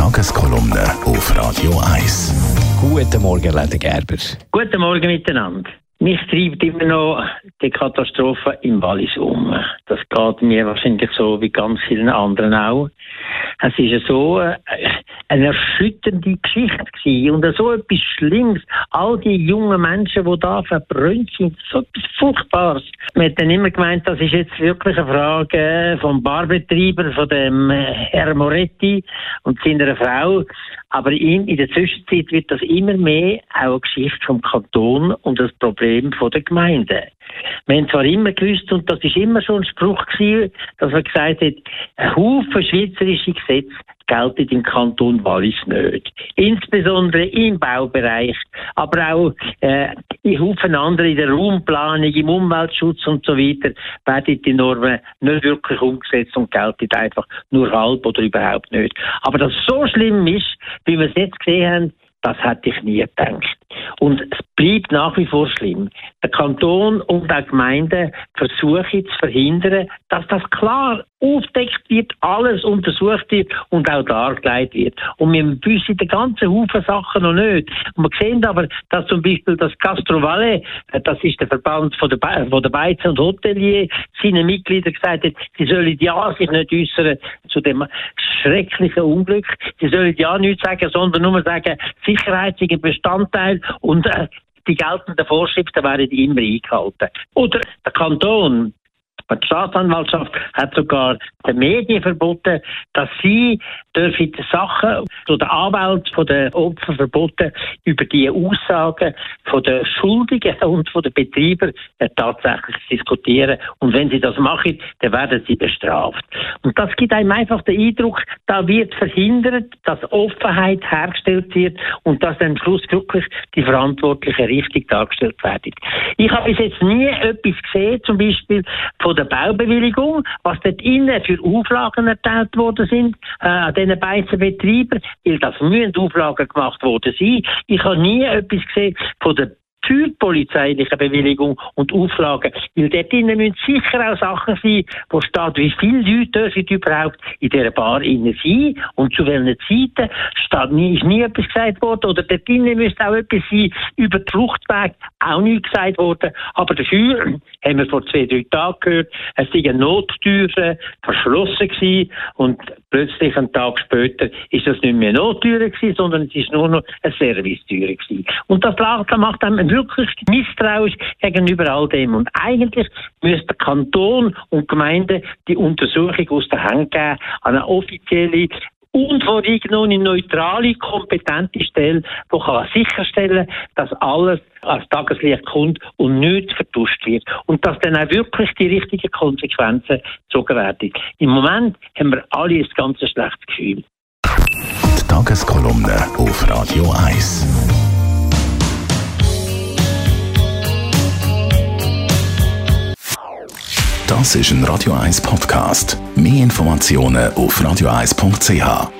Tageskolumne auf Radio 1. Guten Morgen, Leder Gerber. Guten Morgen miteinander. Mich treibt immer noch die Katastrophe im Wallis um. Das geht mir wahrscheinlich so wie ganz vielen anderen auch. Es ist ja so eine erschütternde Geschichte gewesen und so etwas Schlimmes. All die jungen Menschen, die da verbrannt sind, so etwas Furchtbares. Man hat dann immer gemeint, das ist jetzt wirklich eine Frage vom Barbetreiber, von dem Herr Moretti und seiner Frau. Aber in der Zwischenzeit wird das immer mehr auch eine Geschichte vom Kanton und das Problem von der Gemeinde. Wir haben zwar immer gewusst, und das ist immer schon ein Spruch gewesen, dass man gesagt hat, ein Haufen schweizerische Gesetze gelten im Kanton Wallis nicht. Insbesondere im Baubereich, aber auch in Haufen andere, in der Raumplanung, im Umweltschutz und so weiter, werden die Normen nicht wirklich umgesetzt und gelten einfach nur halb oder überhaupt nicht. Aber dass es so schlimm ist, wie wir es jetzt gesehen haben, das hätte ich nie gedacht. Und es bleibt nach wie vor schlimm. Der Kanton und auch die Gemeinden versuchen zu verhindern, dass das klar aufgedeckt wird, alles untersucht wird und auch dargelegt wird. Und wir wissen den ganzen Haufen Sachen noch nicht. Und wir sehen aber, dass zum Beispiel das Castro-Valais, das ist der Verband von der Beizen und Hotelier, seine Mitglieder gesagt hat, sie sollen ja sich nicht äußern zu dem schrecklichen Unglück. Sie sollen ja nichts sagen, sondern nur sagen, Sicherheit ist ein Bestandteil und die geltenden Vorschriften werden immer eingehalten. Oder der Kanton, die Staatsanwaltschaft hat sogar den Medien verboten, dass sie dürfen Sachen zu den Anwälten von den Opfern verboten, über die Aussagen von den Schuldigen und von den Betreibern tatsächlich diskutieren. Und wenn sie das machen, dann werden sie bestraft. Und das gibt einem einfach den Eindruck, da wird verhindert, dass Offenheit hergestellt wird und dass am Schluss wirklich die Verantwortlichen richtig dargestellt werden. Ich habe bis jetzt nie etwas gesehen, zum Beispiel von der Baubewilligung, was dort innen für Auflagen erteilt worden sind, an diesen beiden Betreibern, weil das müssen Auflagen gemacht worden sein. Ich habe nie etwas gesehen von der polizeiliche Bewilligung und Auflagen, weil dort drinnen müssen sicher auch Sachen sein, wo steht, wie viele Leute dürfen überhaupt in dieser Bar innen sein und zu welchen Zeiten, ist nie etwas gesagt worden, oder dort drinnen müsste auch etwas sein, über den Fluchtweg, auch nicht gesagt worden, aber dafür haben wir vor 2-3 Tagen gehört, es sei eine Nottüre verschlossen gewesen und plötzlich einen Tag später ist das nicht mehr eine Nottüre gewesen, sondern es ist nur noch eine Servicetüre gewesen. Und das macht einem wirklich misstrauisch gegenüber all dem. Und eigentlich müsste der Kanton und Gemeinden die Untersuchung aus der Hand geben an eine offizielle, unvoreingenommene, neutrale, kompetente Stelle, die kann sicherstellen, dass alles als Tageslicht kommt und nichts vertuscht wird. Und dass dann auch wirklich die richtigen Konsequenzen gezogen werden. Im Moment haben wir alle ein ganz schlechtes Gefühl. Die Tageskolumne auf Radio 1. Das ist ein Radio 1 Podcast. Mehr Informationen auf radio1.ch.